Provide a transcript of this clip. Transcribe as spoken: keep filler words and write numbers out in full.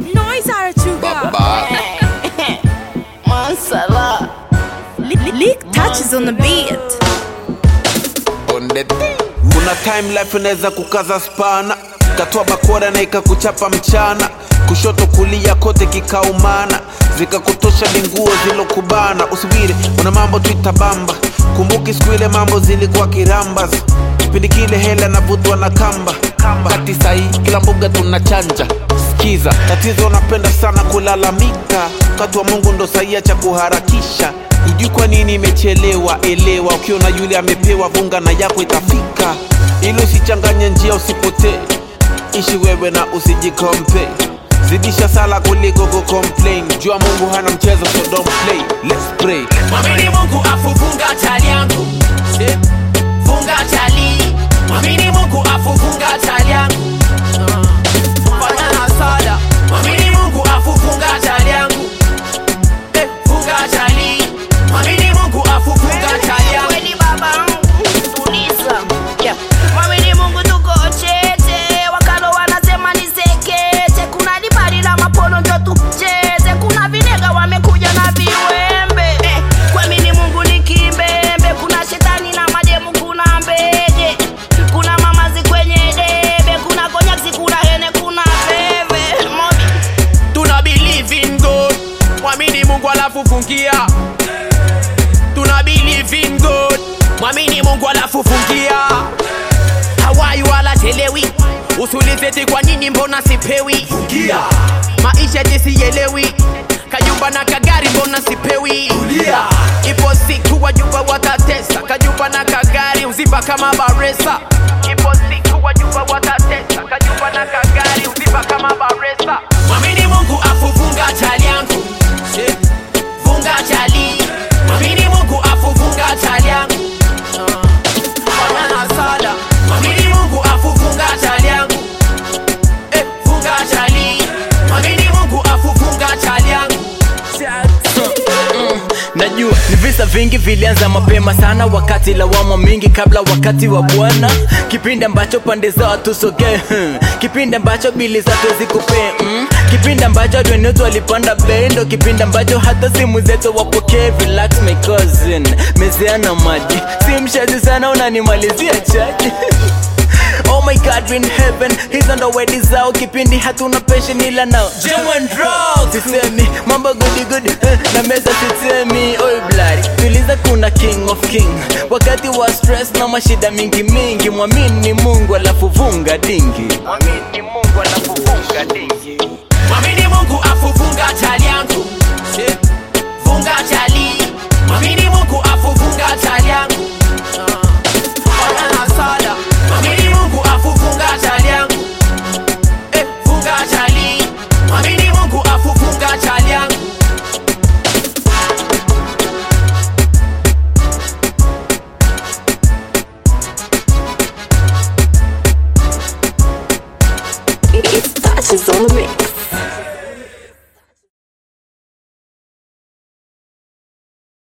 Noise Arachuga. Mansala. Leak touches on the beat. On the thing. Kuna time life inaweza kukaza spana, katoa bakora na ikakuchapa mchana, kushoto kulia kote kikaumana, zikakutosha linguo zilokubana. Usubiri, una mambo tuitabamba, kumbuki siku ile mambo zilikuwa kirambas. Kipindi kile hela navutwa na kamba, kati sahi kila mbuga tunachanja. Sikiza, tatizo unapenda sana kulalamika, kati wa Mungu ndo sahi acha kuharakisha. Ujui kwa nini imechelewa, elewa, ukiona yule amepewa vunga na yako itafika. Ili usichanganye njia usipotee, ishi wewe na usijikompe. Zidisha sala kuliko kucomplain, jua Mungu hana mchezo so don't play. Let's pray. Mwamini Mungu afu funga chali yangu, funga chali. Mwamini Mungu afu funga chali yangu, fanya na sada. Mwamini Mungu afu funga chali yangu, eh, funga chali. Mwamini Mungu afu funga chali yangu. Kweli baba tuliza. Yeah. Mwamini Mungu tuko chete, wakalo wanasema ni sekete. Kuna libari la mapono njo tucheze, kuna vinega wamekuja na viwembe. Eh, mwamini Mungu ni kimbembe, kuna shetani na mademu, kuna mbege, kuna mamazi kwenye debe, kuna konyaksi, kuna hene, kuna bebe. Mobi Tuna believe in God, mwamini Mungu alafu fungia. Tuna believe in God, mwamini Mungu alafu fungia. Hawai wala chelewi, usulizeti kwa nini mbona sipewi. Fungia. Maisha jisielewi, kajumba na kagari mbona sipewi. Tulia. Ipo siku wajumba watatesa, kajumba na kagari uziba kama baresa. Ipo siku wajumba watatesa, kajumba na kagari uziba kama baresa. Mwamini Mungu afu funga chali yangu, funga chali. Mwamini Mungu afu funga chali yangu, fanya na sada. Mwamini Mungu afu funga chali yangu, eh, funga chali. Mwamini Mungu afu funga chali yangu. Najua ni visa vingi vilianza mapema sana, wakati lawama mingi kabla wakati wa Bwana. Kipindi ambacho pande za watu sogee, hmm. Kipindi ambacho bili za tuwezi kupea, hmm. Kipindi ambacho dwenetu walipanda bendo, kipindi ambacho hata simu zetu wapokee. Relax my cousin, mezeana maji, si mshazi sana unanimalizia chaji. Oh my God, we're in heaven, he's on the way zao. Kipindi hatuna passion ila now jam and drugs. Sisemi, mambo goody goody, eh, na mesa sisemi. Oi bloody, tuliza kuna king of king, wakati wa stress na mashida mingi mingi. Mwamini Mungu alafu vunga dingi, mwamini Mungu alafu vunga dingi. Mwamini Mungu afu funga chali yangu, funga chali. Mwamini Mungu afu funga chali yangu, fanya na sada. Mwamini Mungu afu funga chali yangu, eh, funga chali. Mwamini Mungu afu funga chali yangu. it touches on the mix.